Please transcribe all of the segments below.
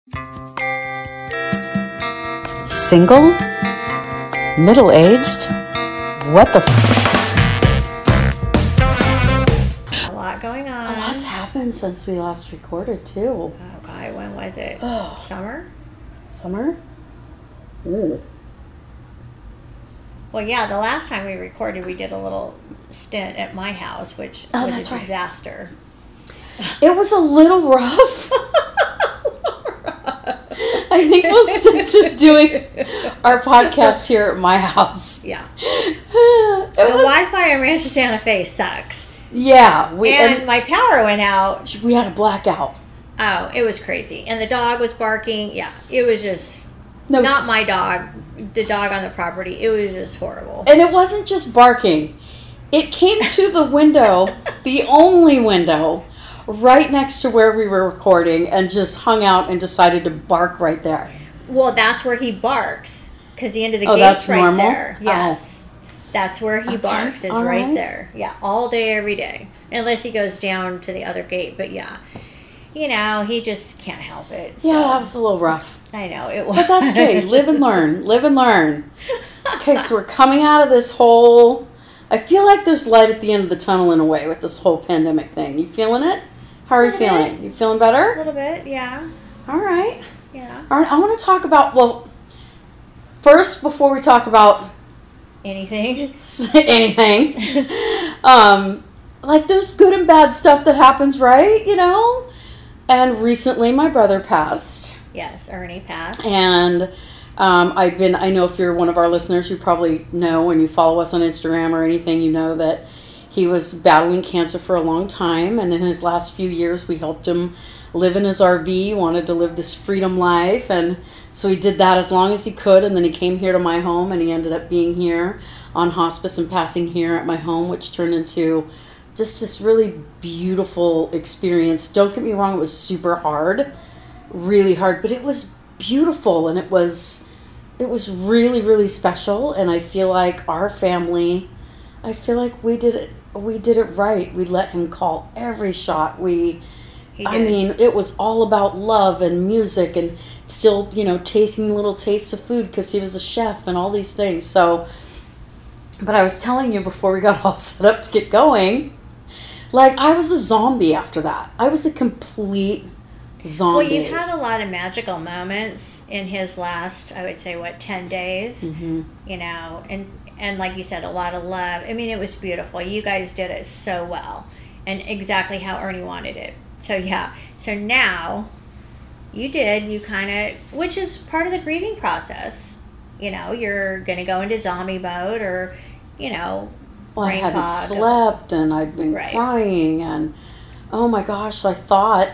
Single? Middle-aged? What the A lot going on. A lot's happened since we last recorded, too. Oh, God, when was it? Summer? Summer? Ooh. Well, yeah, the last time we recorded, we did a little stint at my house, which Oh, was that's a right. disaster. It was a little rough. I think we'll stick to doing our podcast here at my house. Yeah. The Wi-Fi in Rancho Santa Fe sucks. Yeah. And my power went out. We had a blackout. Oh, it was crazy. And the dog was barking. Yeah, it was just not my dog, the dog on the property. It was just horrible. And it wasn't just barking. It came to the window, the only window, right next to where we were recording, and just hung out and decided to bark right there. Well, that's where he barks, because the end of the gate's that's right normal? there. Yes. That's where he barks, is all right there. Yeah, all day, every day. Unless he goes down to the other gate. But yeah, he just can't help it. Yeah, so. that was a little rough. I know, it was. But that's okay. Live and learn. Live and learn. Okay, so we're coming out of this whole... I feel like there's light at the end of the tunnel in a way with this whole pandemic thing. You feeling it? How are you feeling? You feeling A better? little bit, yeah. All right. Yeah. All right, I want to talk about... Well, first, before we talk about... Anything? anything. Like, there's good and bad stuff that happens, right? And recently my brother passed. Yes, Ernie passed. And I know if you're one of our listeners, you probably know when you follow us on Instagram or anything, you know that he was battling cancer for a long time. And in his last few years, we helped him live in his RV, wanted to live this freedom life. And so he did that as long as he could. And then he came here to my home, and he ended up being here on hospice and passing here at my home, which turned into just this really beautiful experience. Don't get me wrong, it was super hard, really hard, but it was beautiful, and it was really, really special. And I feel like our family, we did it right. We let him call every shot. It was all about love and music, and still, tasting little tastes of food because he was a chef and all these things. So, but I was telling you before we got all set up to get going, like, I was a zombie after that. I was a complete zombie. Well, you had a lot of magical moments in his last, I would say, 10 days? Mm-hmm. And like you said, a lot of love. I mean, it was beautiful. You guys did it so well, and exactly how Ernie wanted it. So, yeah. So now, you kind of, which is part of the grieving process. You're going to go into zombie mode, or, Well, I hadn't slept, and I'd been crying, and oh my gosh, I thought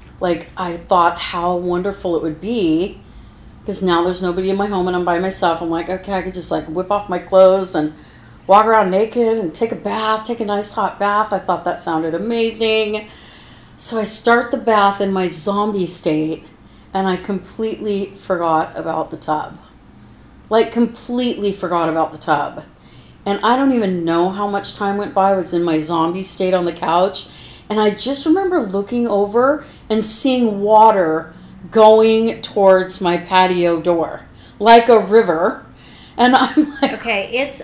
how wonderful it would be, because now there's nobody in my home and I'm by myself. I'm like, okay, I could just whip off my clothes and walk around naked and take a nice hot bath. I thought that sounded amazing. So I start the bath in my zombie state, and I completely forgot about the tub. Completely forgot about the tub. And I don't even know how much time went by. I was in my zombie state on the couch. And I just remember looking over and seeing water going towards my patio door. Like a river. And I'm like... Okay, it's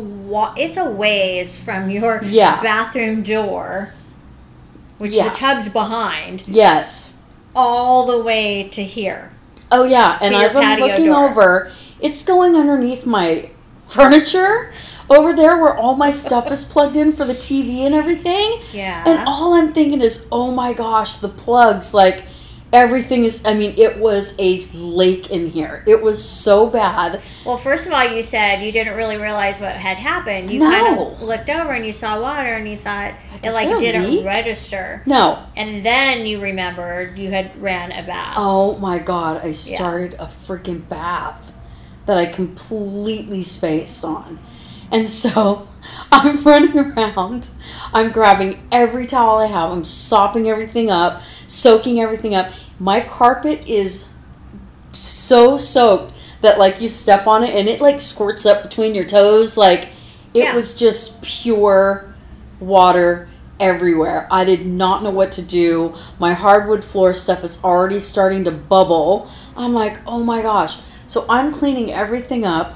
a ways from your bathroom door, which the tub's behind. Yes. All the way to here. Oh, yeah. And as I'm looking over, it's going underneath my furniture. Over there where all my stuff is plugged in for the TV and everything. Yeah. And all I'm thinking is, oh my gosh, the plugs, everything is, it was a lake in here. It was so bad. Well, first of all, you said you didn't really realize what had happened. You kind of looked over and you saw water, and you thought it didn't register. No. And then you remembered you had ran a bath. Oh my God, I started a freaking bath that I completely spaced on. And so I'm running around, I'm grabbing every towel I have, I'm sopping everything up, soaking everything up. My carpet is so soaked that you step on it and it squirts up between your toes. It was just pure water everywhere. I did not know what to do. My hardwood floor stuff is already starting to bubble. I'm like, oh my gosh. So I'm cleaning everything up.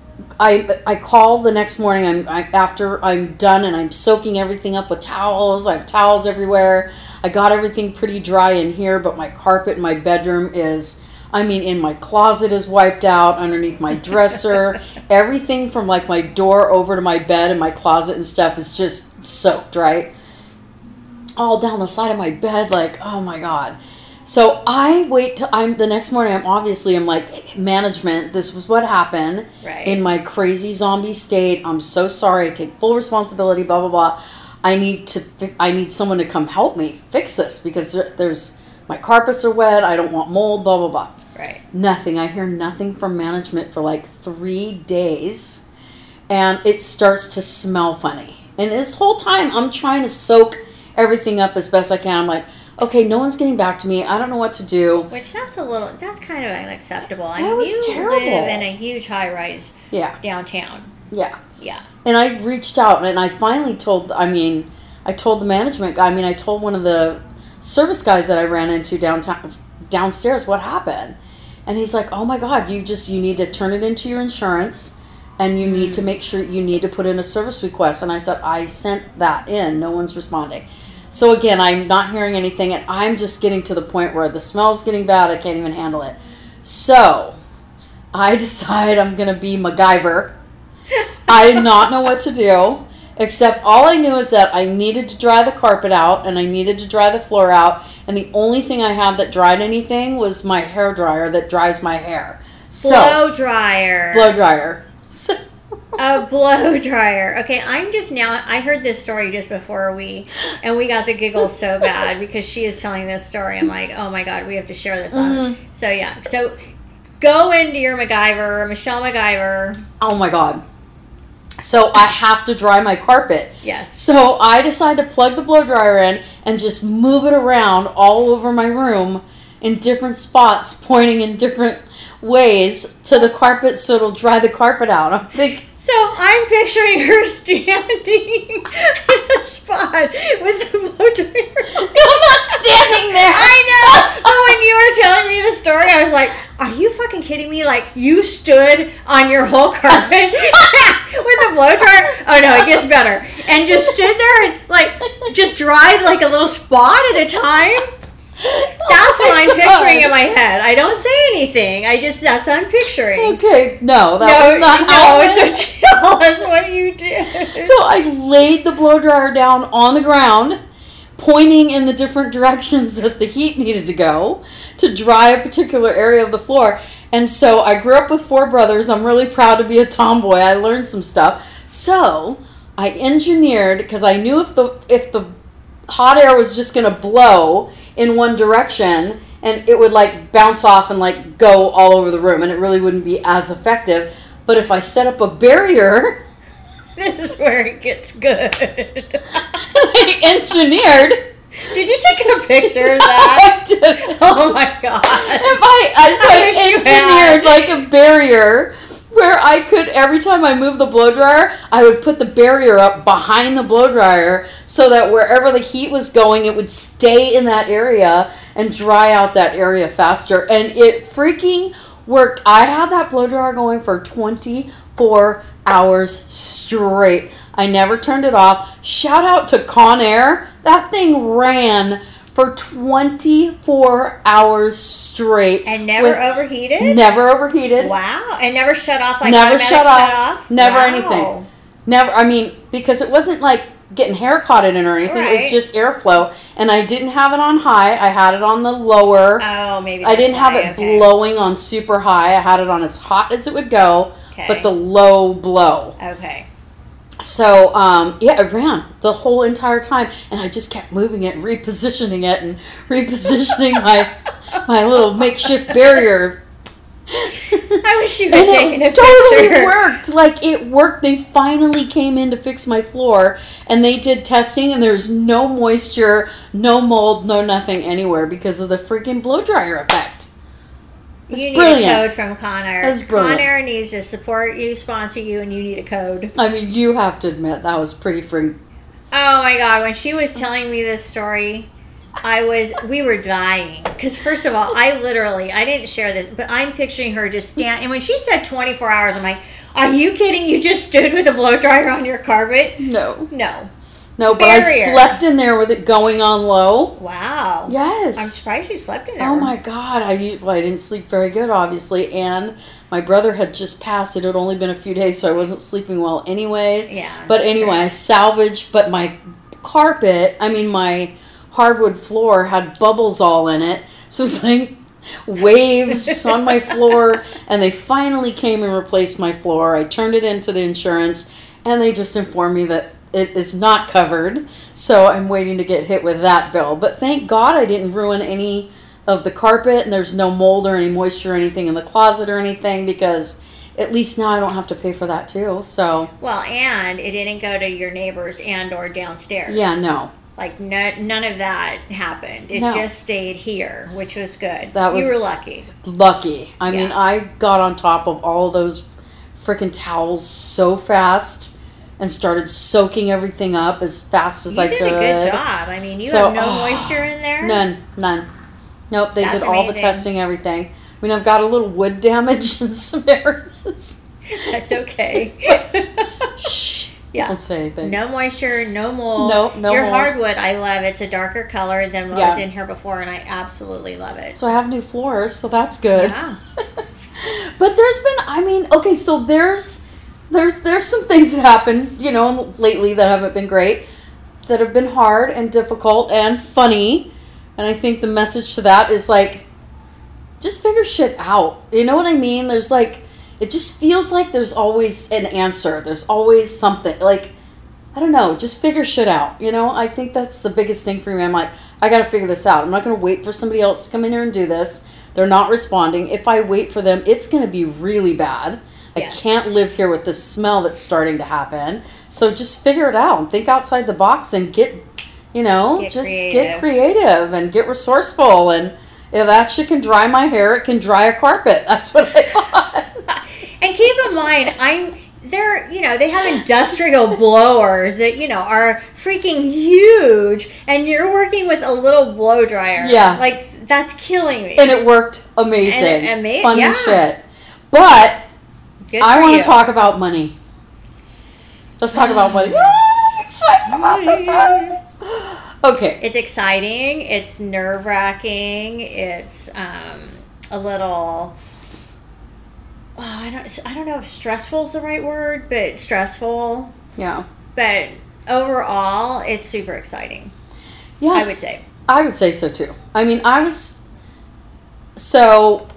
I call the next morning. After I'm done and I'm soaking everything up with towels. I have towels everywhere. I got everything pretty dry in here, but my carpet in my bedroom is, in my closet is wiped out, underneath my dresser. Everything from like my door over to my bed and my closet and stuff is just soaked, right? All down the side of my bed, like, oh my God. So I wait till the next morning. I'm like, management, this was what happened in my crazy zombie state. I'm so sorry. I take full responsibility, blah, blah, blah. I need someone to come help me fix this because my carpets are wet. I don't want mold, blah, blah, blah. Right. Nothing. I hear nothing from management for like 3 days. And it starts to smell funny. And this whole time I'm trying to soak everything up as best I can. I'm like, okay, no one's getting back to me. I don't know what to do. Which that's kind of unacceptable. I mean, you terrible. Live in a huge high-rise downtown. Yeah. Yeah. And I reached out and I finally told the management guy. I told one of the service guys that I ran into downstairs what happened. And he's like, oh my God, you need to turn it into your insurance and you need to make sure you need to put in a service request. And I said, I sent that in. No one's responding. So again, I'm not hearing anything, and I'm just getting to the point where the smell's getting bad. I can't even handle it. So I decide I'm going to be MacGyver. I did not know what to do, except all I knew is that I needed to dry the carpet out, and I needed to dry the floor out, and the only thing I had that dried anything was my hair dryer that dries my hair. Blow dryer. Blow dryer. A blow dryer. Okay, I heard this story just before we got the giggles so bad because she is telling this story. I'm like, oh my God, we have to share this on. So yeah, so go into your MacGyver, Michelle MacGyver. Oh my God. So I have to dry my carpet. Yes. So I decide to plug the blow dryer in and just move it around all over my room in different spots, pointing in different ways to the carpet so it'll dry the carpet out. I'm thinking. So I'm picturing her standing in a spot with the blow dryer. I'm not standing there. I know. But when you were telling me the story, I was like, are you fucking kidding me? Like, you stood on your whole carpet with the blow dryer? Oh, no, it gets better. And just stood there and, like, just dried, like, a little spot at a time? That's what I'm picturing in my head. I don't say anything. That's what I'm picturing. Okay, no, that was not how it was. So tell us what you did. So I laid the blow dryer down on the ground, pointing in the different directions that the heat needed to go to dry a particular area of the floor. And so I grew up with 4 brothers. I'm really proud to be a tomboy. I learned some stuff. So I engineered, because I knew if the hot air was just going to blow in one direction and it would like bounce off and like go all over the room and it really wouldn't be as effective. But if I set up a barrier, this is where it gets good. I engineered. Did you take a picture of that? I did. Oh my God. I engineered like a barrier where I could, every time I moved the blow dryer, I would put the barrier up behind the blow dryer so that wherever the heat was going, it would stay in that area and dry out that area faster. And it freaking worked. I had that blow dryer going for 24 hours straight. I never turned it off. Shout out to Conair. That thing ran for 24 hours straight. And never overheated? Never overheated. Wow. And never shut off, like never automatic shut off. Shut off? Never Wow. anything. Never, because it wasn't like getting hair caught in it or anything. Right. It was just airflow. And I didn't have it on high. I had it on the lower. Oh, maybe I didn't have it blowing on super high. I had it on as hot as it would go, but the low blow. Okay. So, it ran the whole entire time, and I just kept moving it and repositioning my little makeshift barrier. I wish you had taken a picture. It totally worked. Like, it worked. They finally came in to fix my floor, and they did testing, and there's no moisture, no mold, no nothing anywhere because of the freaking blow dryer effect. It's brilliant. Need a code from Conair. It's brilliant. Conair needs to support you, sponsor you, and you need a code. You have to admit, that was pretty freaking. Oh my God, when she was telling me this story, we were dying. Because first of all, I didn't share this, but I'm picturing her just stand. And when she said 24 hours, I'm like, are you kidding? You just stood with a blow dryer on your carpet? No. No. No, but Barrier. I slept in there with it going on low. Wow. Yes. I'm surprised you slept in there. Oh my God. I didn't sleep very good, obviously. And my brother had just passed. It had only been a few days, so I wasn't sleeping well anyways. Yeah. But anyway, I salvaged, but my my hardwood floor had bubbles all in it. So it was like waves on my floor. And they finally came and replaced my floor. I turned it into the insurance, and they just informed me that it is not covered. So I'm waiting to get hit with that bill. But thank God I didn't ruin any of the carpet, and there's no mold or any moisture or anything in the closet or anything, because at least now I don't have to pay for that too. So well, and it didn't go to your neighbors and or downstairs. yeah, no. Like none of that happened. It just stayed here, which was good. You were lucky. Lucky. I mean, I got on top of all of those freaking towels so fast and started soaking everything up as fast as I could. You did a good job. I mean, you have no moisture in there? None. Nope, they did all the amazing. testing, everything. I mean, I've got a little wood damage in some areas. That's okay. Shh. Yeah. Don't say anything. No moisture, no mold. No Your mold. hardwood, I love. It's a darker color than what was in here before, and I absolutely love it. So I have new floors, so that's good. Yeah. But there's been, okay, so there's some things that happened, lately that haven't been great, that have been hard and difficult and funny. And I think the message to that is just figure shit out. You know what I mean? There's it just feels like there's always an answer. There's always something. I don't know, just figure shit out. I think that's the biggest thing for me. I'm like, I got to figure this out. I'm not going to wait for somebody else to come in here and do this. They're not responding. If I wait for them, it's going to be really bad. I can't live here with this smell that's starting to happen. So just figure it out and think outside the box and get creative and get resourceful. And if that shit can dry my hair, it can dry a carpet. That's what I thought. And keep in mind, they have industrial blowers that, are freaking huge, and you're working with a little blow dryer. Yeah. That's killing me. And it worked amazing. Funny shit. But I want to talk about money. Let's talk about money. I'm excited about this one. Okay. It's exciting. It's nerve-wracking. It's a little... I don't know if stressful is the right word, but stressful. Yeah. But overall, it's super exciting. Yes. I would say. I would say so too. I mean, the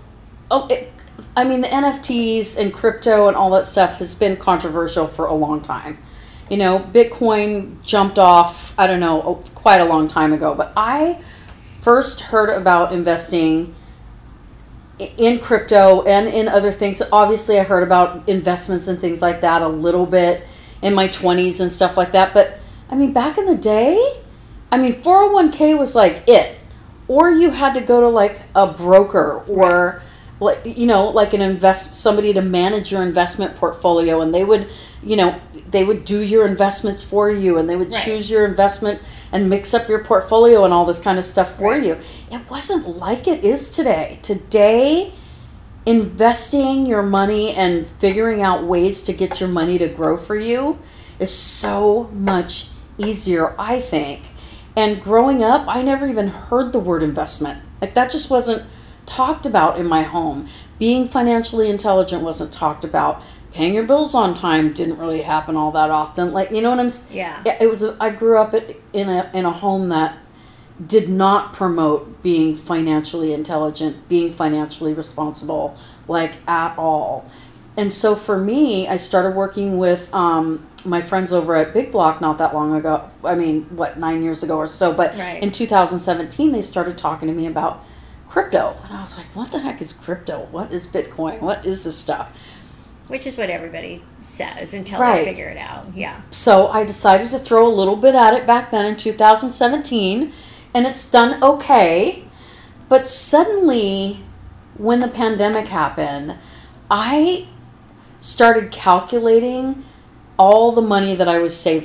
NFTs and crypto and all that stuff has been controversial for a long time. Bitcoin jumped off, I don't know, quite a long time ago. But I first heard about investing in crypto and in other things. Obviously, I heard about investments and things like that a little bit in my 20s and stuff like that. But, back in the day, 401k was it. Or you had to go to a broker or... somebody to manage your investment portfolio, and they would do your investments for you, and they would choose your investment and mix up your portfolio and all this kind of stuff for you. It wasn't like it is today. Today, investing your money and figuring out ways to get your money to grow for you is so much easier, I think. And growing up, I never even heard the word investment. That just wasn't talked about in my home. Being financially intelligent wasn't talked about. Paying your bills on time didn't really happen all that often. You know what I'm saying? Yeah. It was. I grew up in a home that did not promote being financially intelligent, being financially responsible, at all. And so for me, I started working with my friends over at Big Block not that long ago. 9 years ago or so. But in 2017, they started talking to me about crypto. And I was like, what the heck is crypto? What is Bitcoin? What is this stuff? Which is what everybody says until they figure it out. Yeah. So I decided to throw a little bit at it back then in 2017, and it's done okay. But suddenly, when the pandemic happened, I started calculating all the money that I was saving.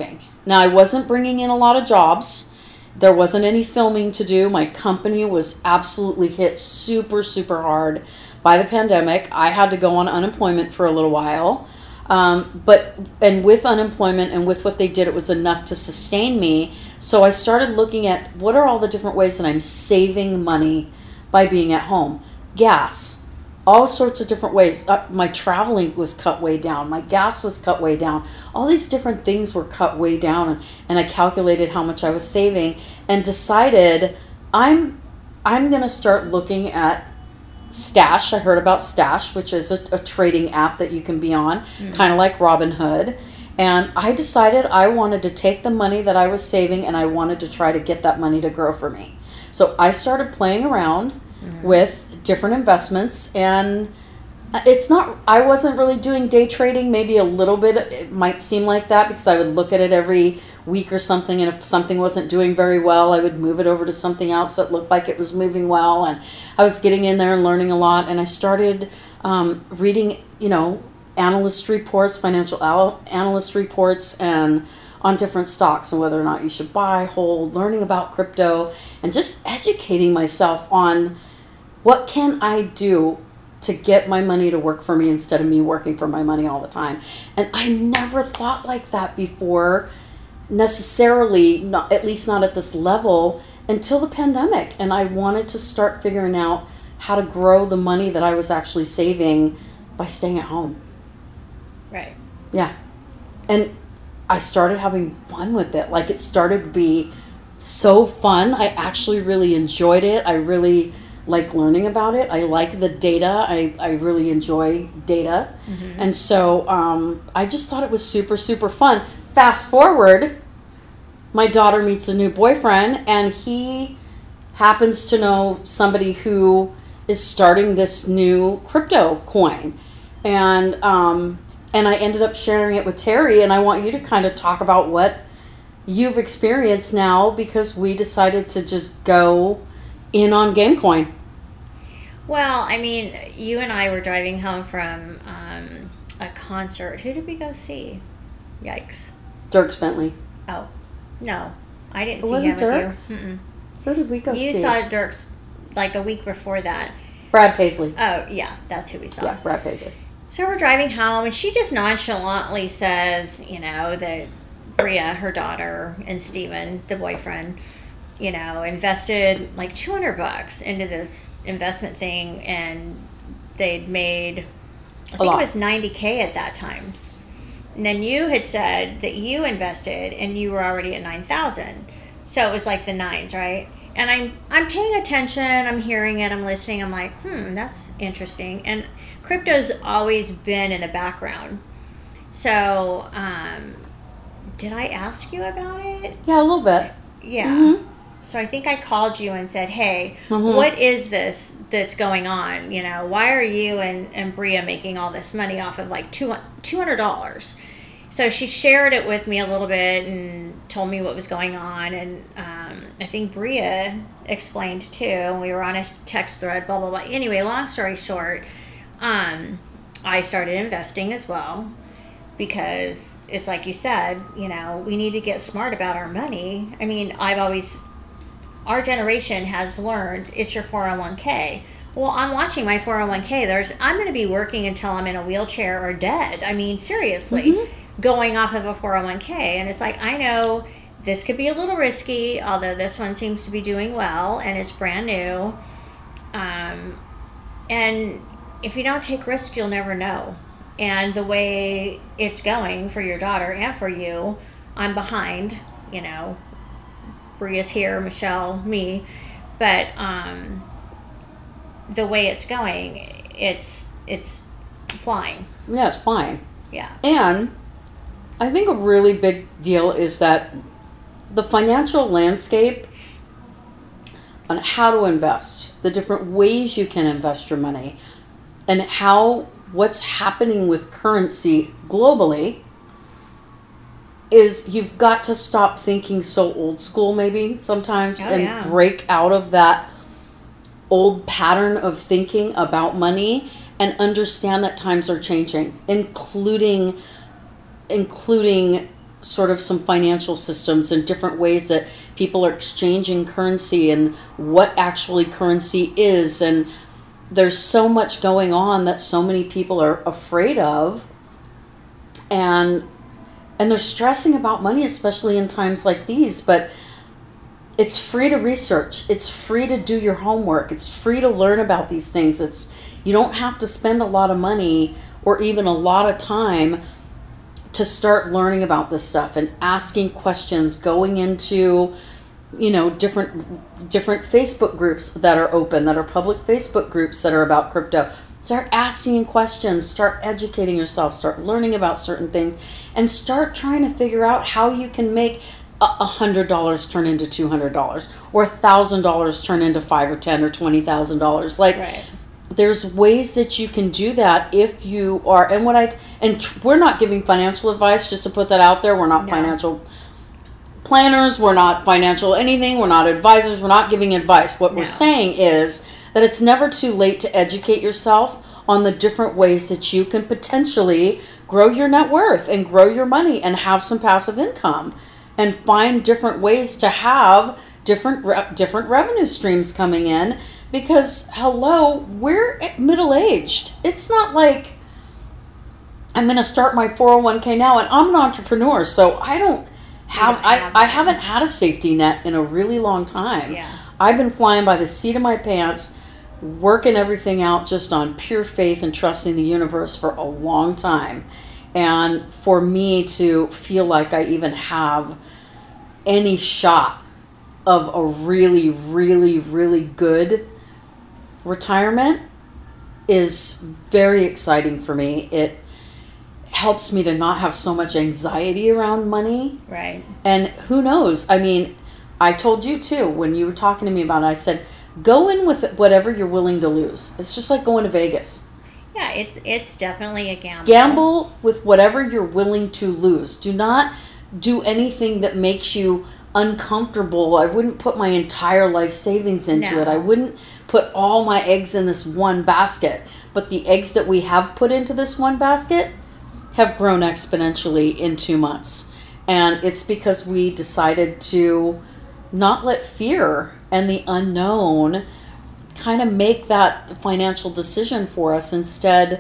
Now, I wasn't bringing in a lot of jobs. There wasn't any filming to do. My company was absolutely hit super, super hard by the pandemic. I had to go on unemployment for a little while. And with unemployment and with what they did, it was enough to sustain me. So I started looking at what are all the different ways that I'm saving money by being at home. Gas, all sorts of different ways. My traveling was cut way down. My gas was cut way down. All these different things were cut way down, and I calculated how much I was saving and decided I'm going to start looking at Stash. I heard about Stash, which is a trading app that you can be on, kind of like Robinhood. And I decided I wanted to take the money that I was saving and I wanted to try to get that money to grow for me. So I started playing around with different investments, and I wasn't really doing day trading, maybe a little bit. It might seem like that because I would look at it every week or something, and if something wasn't doing very well, I would move it over to something else that looked like it was moving well, and I was getting in there and learning a lot, and I started reading, analyst reports, financial analyst reports, and on different stocks and whether or not you should buy, hold, learning about crypto, and just educating myself on what can I do to get my money to work for me instead of me working for my money all the time. And I never thought like that before, necessarily, not, at least not at this level, until the pandemic. And I wanted to start figuring out how to grow the money that I was actually saving by staying at home. Right. Yeah. And I started having fun with it. Like, it started to be so fun. I actually really enjoyed it. I really like learning about it. I like the data. I really enjoy data. And so I just thought it was super, super fun. Fast forward, my daughter meets a new boyfriend, and he happens to know somebody who is starting this new crypto coin. And I ended up sharing it with Terry, and I want you to kind of talk about what you've experienced now, because we decided to just go in on Gamecoin. Well, I mean, you and I were driving home from a concert. Who did we go see? Yikes. Dierks Bentley. Oh, no. I didn't It see wasn't him Dierks? with you. Who did we go see? You saw Dierks like a week before that. Brad Paisley. Oh, yeah. That's who we saw. Yeah, Brad Paisley. So we're driving home, and she just nonchalantly says, that Bria, her daughter, and Steven, the boyfriend, invested like $200 into this investment thing, and they'd made, I think it was $90K at that time. And then you had said that you invested, and you were already at 9,000. So it was like the nines, right? And I'm paying attention, I'm hearing it, I'm listening, I'm like, that's interesting. And crypto's always been in the background. So, did I ask you about it? Yeah, a little bit. Yeah. So I think I called you and said, hey, what is this that's going on? Why are you and Bria making all this money off of like $200? So she shared it with me a little bit and told me what was going on. And I think Bria explained too. We were on a text thread, blah, blah, blah. Anyway, long story short, I started investing as well, because it's like you said, we need to get smart about our money. I mean, our generation has learned it's your 401k. Well, I'm watching my 401k. I'm going to be working until I'm in a wheelchair or dead. I mean, seriously, going off of a 401k. And it's like, I know this could be a little risky, although this one seems to be doing well and it's brand new. And if you don't take risks, you'll never know. And the way it's going for your daughter and for you, I'm behind, Bria's here, Michelle, me, but the way it's going, it's flying. Yeah, it's flying. Yeah. And I think a really big deal is that the financial landscape on how to invest, the different ways you can invest your money, and what's happening with currency globally, is you've got to stop thinking so old school maybe sometimes break out of that old pattern of thinking about money and understand that times are changing, including sort of some financial systems and different ways that people are exchanging currency and what actually currency is. And there's so much going on that so many people are afraid of, and they're stressing about money, especially in times like these. But it's free to research. It's free to do your homework. It's free to learn about these things. You don't have to spend a lot of money or even a lot of time to start learning about this stuff and asking questions, going into, different Facebook groups that are open, that are public Facebook groups that are about crypto. Start asking questions, start educating yourself, start learning about certain things, and start trying to figure out how you can make $100 turn into $200, or $1,000 turn into $5,000 or $10,000 or $20,000. Right. There's ways that you can do that if you are, and we're not giving financial advice, just to put that out there. We're not financial planners, we're not financial anything, we're not advisors, we're not giving advice. What we're saying is that it's never too late to educate yourself on the different ways that you can potentially grow your net worth and grow your money and have some passive income, and find different ways to have different revenue streams coming in. Because, hello, we're middle-aged. It's not like I'm going to start my 401k now, and I'm an entrepreneur, so I haven't had a safety net in a really long time. Yeah. I've been flying by the seat of my pants, working everything out just on pure faith and trusting the universe for a long time. And for me to feel like I even have any shot of a really, really, really good retirement is very exciting for me. It helps me to not have so much anxiety around money. Right. And who knows? I mean, I told you too, when you were talking to me about it, I said, go in with whatever you're willing to lose. It's just like going to Vegas. Yeah, it's definitely a gamble. Gamble with whatever you're willing to lose. Do not do anything that makes you uncomfortable. I wouldn't put my entire life savings into it. I wouldn't put all my eggs in this one basket. But the eggs that we have put into this one basket have grown exponentially in 2 months. And it's because we decided to not let fear and the unknown kind of make that financial decision for us instead.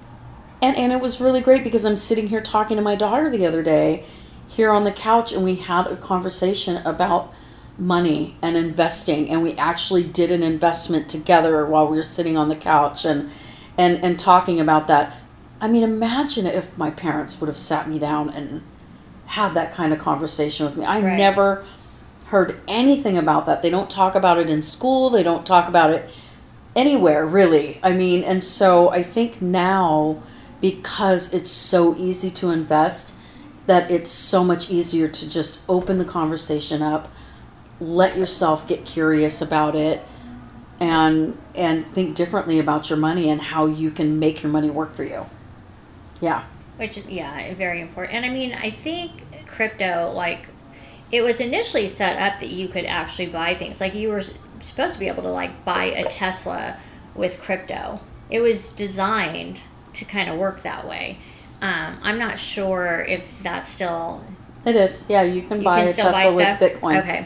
And it was really great because I'm sitting here talking to my daughter the other day here on the couch, and we had a conversation about money and investing, and we actually did an investment together while we were sitting on the couch and talking about that. I mean, imagine if my parents would have sat me down and had that kind of conversation with me. I never heard anything about that. They don't talk about it in school. They don't talk about it anywhere, really. I mean, and so I think now, because it's so easy to invest, that it's so much easier to just open the conversation up, let yourself get curious about it, and think differently about your money and how you can make your money work for you. Yeah. Which, yeah, very important. And I mean, I think crypto, like, it was initially set up that you could actually buy things. Like, you were supposed to be able to, like, buy a Tesla with crypto. It was designed to kind of work that way. I'm not sure if that's still... It is. Yeah, you can buy a Tesla with Bitcoin. Okay.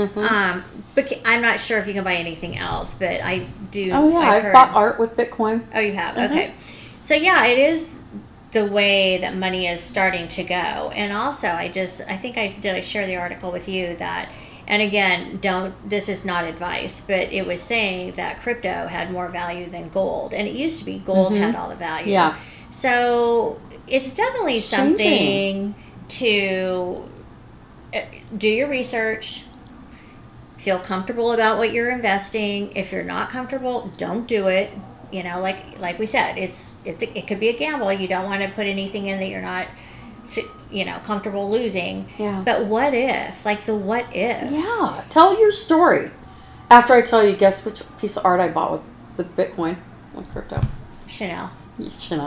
But I'm not sure if you can buy anything else, but I do... Oh, yeah. I've bought art with Bitcoin. Oh, you have? Okay. So, yeah, it is the way that money is starting to go. And also, I share the article with you that, and again, this is not advice, but it was saying that crypto had more value than gold. And it used to be gold had all the value. Yeah. So it's definitely something to do your research, feel comfortable about what you're investing. If you're not comfortable, don't do it. You know, like we said, it could be a gamble. You don't want to put anything in that you're not, comfortable losing. Yeah. But what if? Like the what if? Yeah. Tell your story. After I tell you, guess which piece of art I bought with Bitcoin, with crypto? Chanel. Chanel.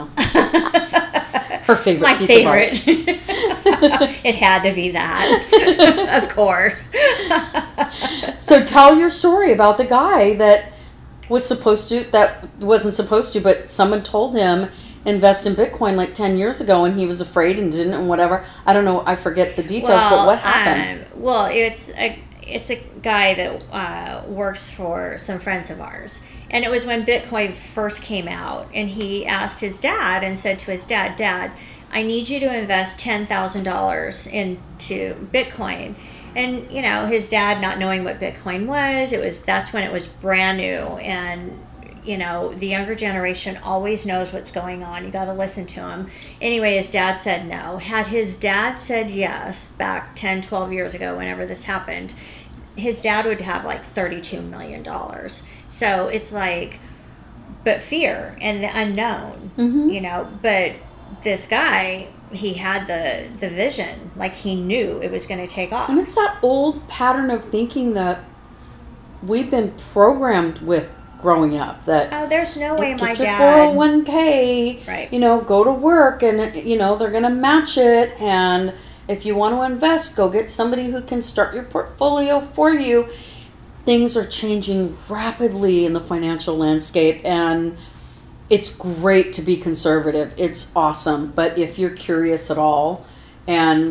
Her favorite My piece favorite. of art. It had to be that. Of course. So tell your story about the guy that wasn't supposed to, but someone told him invest in Bitcoin like 10 years ago, and he was afraid and didn't, and whatever. I don't know. I forget the details, but what happened? Well, it's a guy that works for some friends of ours. And it was when Bitcoin first came out, and he asked his dad and said to his dad, Dad, I need you to invest $10,000 into Bitcoin. And, you know, his dad, not knowing what Bitcoin was, that's when it was brand new. And, you know, the younger generation always knows what's going on. You got to listen to him. Anyway, his dad said no. Had his dad said yes back 10, 12 years ago, whenever this happened, his dad would have like $32 million. So it's like, but fear and the unknown, you know, but this guy, he had the vision, like he knew it was going to take off. And it's that old pattern of thinking that we've been programmed with growing up, that there's no way my get your dad 401k, right, you know, go to work and, you know, they're going to match it, and if you want to invest, go get somebody who can start your portfolio for you. Things are changing rapidly in the financial landscape, and it's great to be conservative. It's awesome. But if you're curious at all and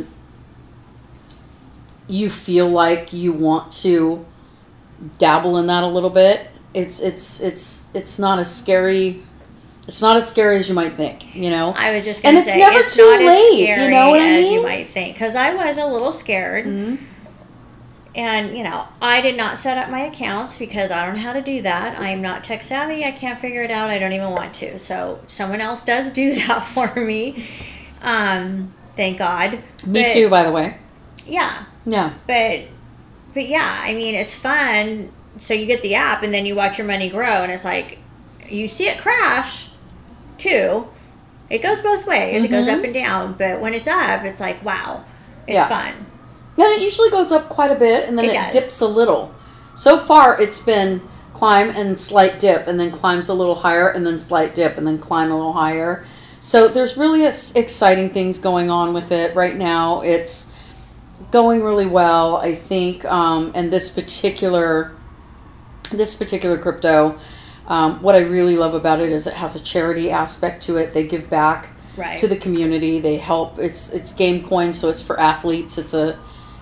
you feel like you want to dabble in that a little bit, it's not as scary. It's not as scary as you might think, you know. I was just going to say, never it's too not late, as scary you know what I as mean? you might think. Because I was a little scared. Mm-hmm. And, you know, I did not set up my accounts because I don't know how to do that. I am not tech savvy. I can't figure it out. I don't even want to. So someone else does do that for me. Thank God. Me too, by the way. Yeah. Yeah. But yeah, I mean, it's fun. So you get the app and then you watch your money grow, and it's like, you see it crash too. It goes both ways. It goes up and down. But when it's up, it's like, wow, it's fun. Yeah, it usually goes up quite a bit, and then it dips a little. So far, it's been climb and slight dip, and then climbs a little higher, and then slight dip, and then climb a little higher. So there's really exciting things going on with it right now. It's going really well, I think. And this particular crypto, what I really love about it is it has a charity aspect to it. They give back to the community. They help. It's Gamecoin, so it's for athletes. It's a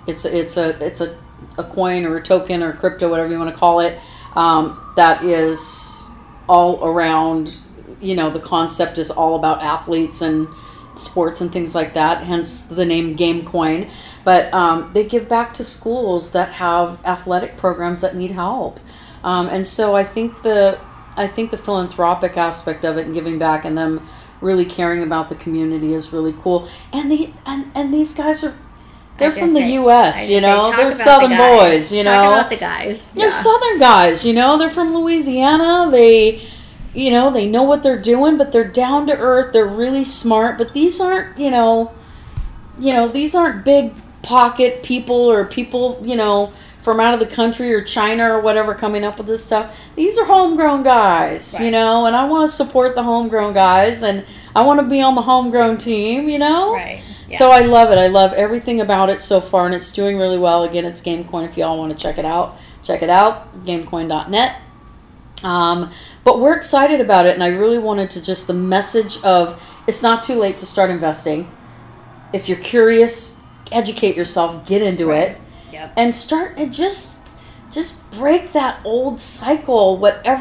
coin or a token or crypto, whatever you want to call it, that is all around, you know, the concept is all about athletes and sports and things like that, hence the name Gamecoin. But they give back to schools that have athletic programs that need help. And so I think the philanthropic aspect of it and giving back and them really caring about the community is really cool. And these guys they're from the U.S., you know. They're Southern boys, you know. Talk about the guys. They're Southern guys, you know. They're from Louisiana. They know what they're doing, but they're down to earth. They're really smart. But these aren't, these aren't big pocket people or people, from out of the country or China or whatever coming up with this stuff. These are homegrown guys, and I want to support the homegrown guys, and I want to be on the homegrown team, Right. Yeah. So I love it. I love everything about it so far, and it's doing really well. Again, it's Gamecoin. If y'all want to check it out, gamecoin.net. But we're excited about it, and I really wanted to the message of it's not too late to start investing. If you're curious, educate yourself, get into it, and start and just break that old cycle.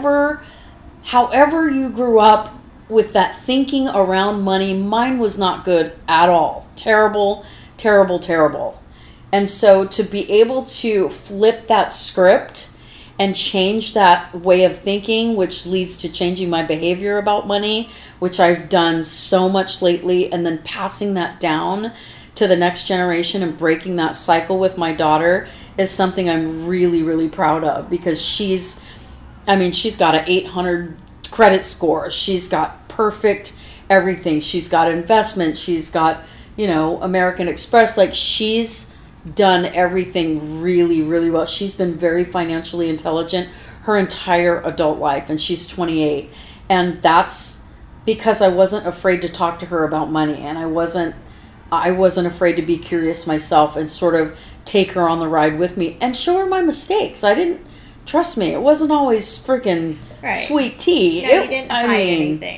However you grew up with that thinking around money, mine was not good at all. Terrible, terrible, terrible. And so to be able to flip that script and change that way of thinking, which leads to changing my behavior about money, which I've done so much lately, and then passing that down to the next generation and breaking that cycle with my daughter is something I'm really, really proud of, because she's got an 800 credit score. She's got perfect everything. She's got investment. She's got, American Express. Like, she's done everything really, really well. She's been very financially intelligent her entire adult life, and she's 28. And that's because I wasn't afraid to talk to her about money, and I wasn't afraid to be curious myself and sort of take her on the ride with me and show her my mistakes. Trust me, it wasn't always freaking sweet tea. No, you didn't hide anything.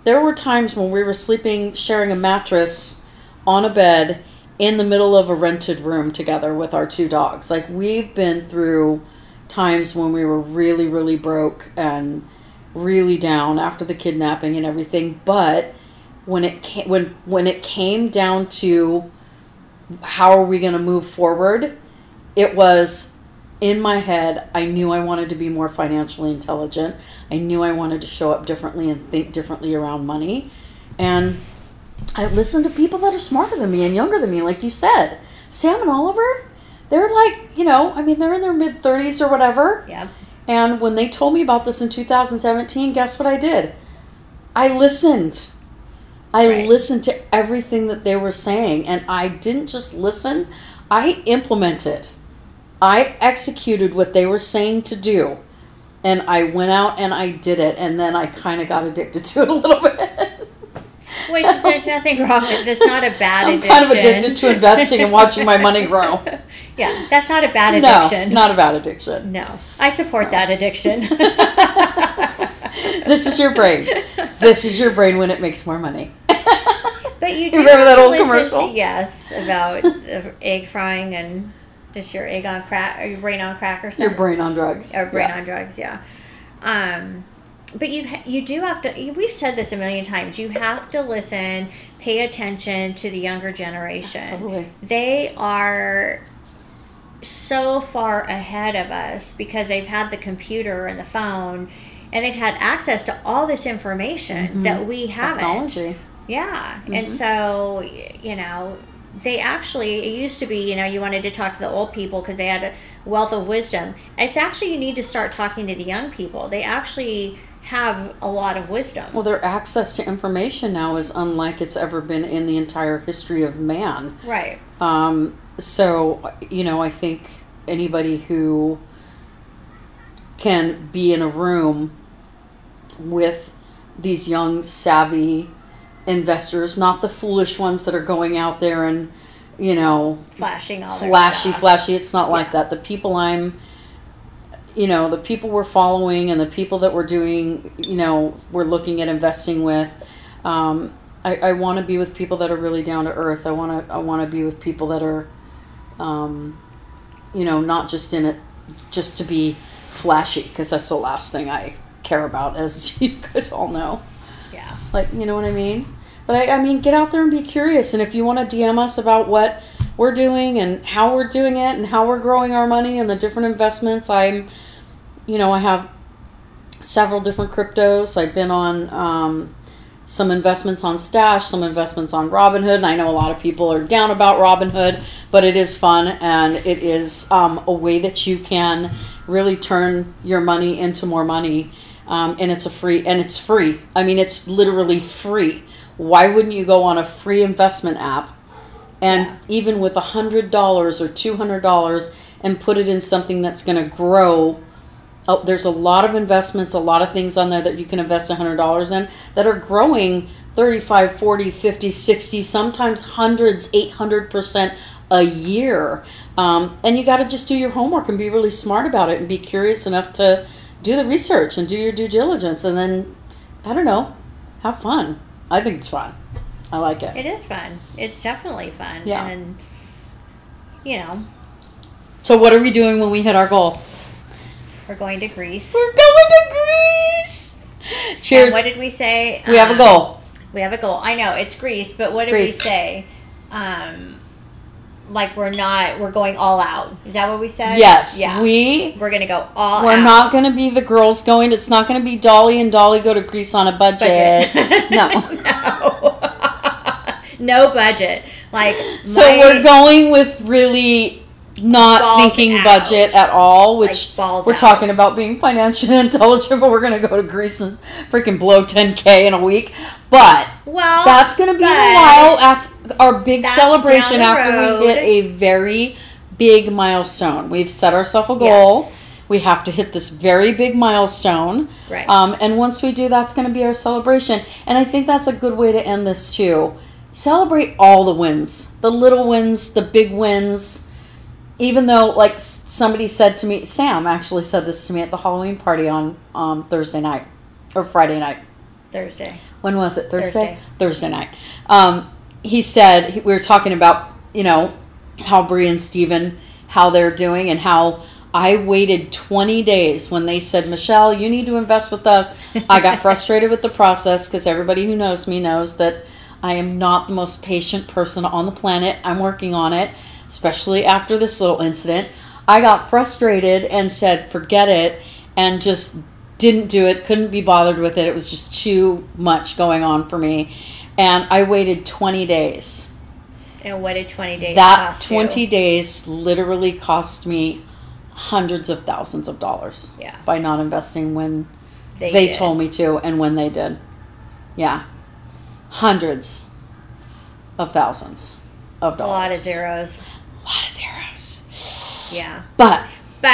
there were times when we were sleeping, sharing a mattress on a bed in the middle of a rented room together with our 2 dogs. Like, we've been through times when we were really, really broke and really down after the kidnapping and everything. But when it came down to how are we going to move forward, it was in my head. I knew I wanted to be more financially intelligent. I knew I wanted to show up differently and think differently around money. And I listened to people that are smarter than me and younger than me, like you said. Sam and Oliver, they're like, they're in their mid-30s or whatever. Yeah. And when they told me about this in 2017, guess what I did? I listened. I listened to everything that they were saying. And I didn't just listen. I implemented. I executed what they were saying to do. And I went out and I did it. And then I kind of got addicted to it a little bit. Which there's nothing wrong with. That's not a bad addiction. I'm kind of addicted to investing and watching my money grow. Yeah, that's not a bad addiction. No, not a bad addiction. No, I support that addiction. This is your brain. This is your brain when it makes more money. But you do remember that old listen commercial? Yes, about egg frying and is your egg on crack, or your brain on crack or something? Your brain on drugs. Or brain on drugs, yeah. But you do have to, we've said this a million times, you have to listen, pay attention to the younger generation. Totally. They are so far ahead of us because they've had the computer and the phone and they've had access to all this information that we haven't. Technology. Yeah. And so, they actually, it used to be, you wanted to talk to the old people because they had a wealth of wisdom. It's actually, you need to start talking to the young people. They actually have a lot of wisdom. Well, their access to information now is unlike it's ever been in the entire history of man. Right. So, I think anybody who can be in a room with these young, savvy investors, not the foolish ones that are going out there and, flashing all their stuff. flashy. It's not like that. The people the people we're following and the people that we're doing, we're looking at investing with. I want to be with people that are really down to earth. I want to be with people that are, not just in it just to be flashy, because that's the last thing I care about, as you guys all know. Yeah. Like, you know what I mean? But I mean, get out there and be curious. And if you want to DM us about what we're doing and how we're doing it and how we're growing our money and the different investments, I have several different cryptos. I've been on some investments on Stash, some investments on Robinhood. And I know a lot of people are down about Robinhood, but it is fun, and it is a way that you can really turn your money into more money. And it's free. I mean, it's literally free. Why wouldn't you go on a free investment app and even with $100 or $200 and put it in something that's going to grow? There's a lot of investments, a lot of things on there that you can invest $100 in that are growing 35, 40, 50, 60, sometimes hundreds, 800% a year. And you got to just do your homework and be really smart about it and be curious enough to do the research and do your due diligence, and then, I don't know, have fun. I think it's fun. I like it. It is fun. It's definitely fun. Yeah. And, So what are we doing when we hit our goal? we're going to Greece. We're going to Greece! Cheers. And what did we say? We have a goal. We have a goal. I know, it's Greece, but what did we say? Like we're going all out. Is that what we said? Yes. Yeah. We're going to go all out. We're not going to be the girls going. It's not going to be Dolly and Dolly go to Greece on a budget. No. No budget. So we're going with really not thinking out. Budget at all, which we're talking about being financially intelligent, but we're going to go to Greece and freaking blow $10K in a week. But that's going to be in a while. That's our big celebration after we hit a very big milestone. We've set ourselves a goal. Yes. We have to hit this very big milestone. Right. And once we do, that's going to be our celebration. And I think that's a good way to end this too. Celebrate all the wins. The little wins, the big wins. Even though, like somebody said to me, Sam actually said this to me at the Halloween party on Thursday night or Friday night. Thursday. When was it? Thursday? Thursday. Thursday night. He said, we were talking about, how Bree and Steven, how they're doing, and how I waited 20 days when they said, Michelle, you need to invest with us. I got frustrated with the process because everybody who knows me knows that I am not the most patient person on the planet. I'm working on it, especially after this little incident. I got frustrated and said, forget it, and just didn't do it, couldn't be bothered with it. It was just too much going on for me. And I waited 20 days. And what did 20 days That cost 20 you? days literally cost me hundreds of thousands of dollars by not investing when they told me to and when they did. Yeah. Hundreds of thousands of dollars. A lot of zeros. A lot of zeros. Yeah. But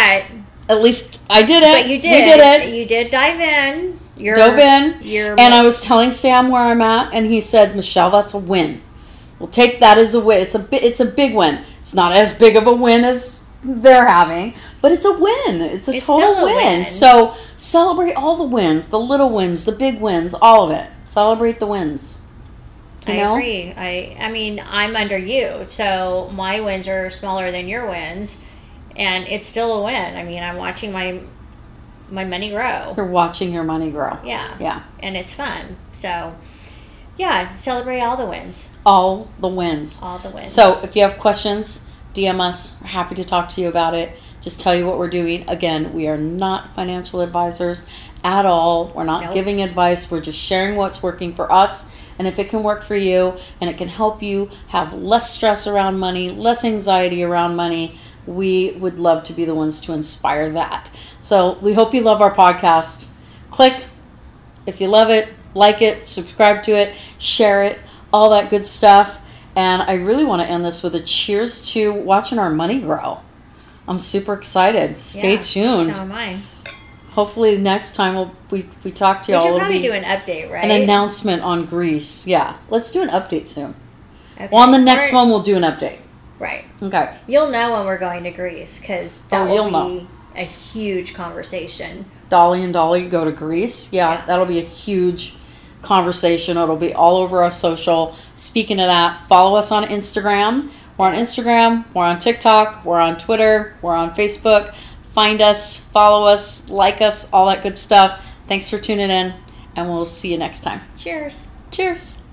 at least I did it. But you did. We did it. You did dive in. Dove in. And I was telling Sam where I'm at, and he said, Michelle, that's a win. We'll take that as a win. It's a big win. It's not as big of a win as they're having, but it's a win. It's total win. So celebrate all the wins, the little wins, the big wins, all of it. Celebrate the wins. I agree. I mean, I'm under you, so my wins are smaller than your wins, and it's still a win. I mean, I'm watching my money grow. You're watching your money grow. Yeah. Yeah. And it's fun. So, yeah, celebrate all the wins. All the wins. All the wins. So if you have questions, DM us. We're happy to talk to you about it. Just tell you what we're doing. Again, we are not financial advisors at all. We're not giving advice. We're just sharing what's working for us. And if it can work for you and it can help you have less stress around money, less anxiety around money, we would love to be the ones to inspire that. So we hope you love our podcast. Click if you love it, like it, subscribe to it, share it, all that good stuff. And I really want to end this with a cheers to watching our money grow. I'm super excited. Stay tuned. So am I. Hopefully next time we talk to y'all. We should probably do an update, right? An announcement on Greece. Yeah. Let's do an update soon. Okay. Well, on the next one, we'll do an update. Right. Okay. You'll know when we're going to Greece because that will be a huge conversation. Dolly and Dolly go to Greece. Yeah, that'll be a huge conversation. It'll be all over our social. Speaking of that, follow us on Instagram. We're on Instagram. We're on TikTok. We're on Twitter. We're on Facebook. Find us, follow us, like us, all that good stuff. Thanks for tuning in, and we'll see you next time. Cheers. Cheers.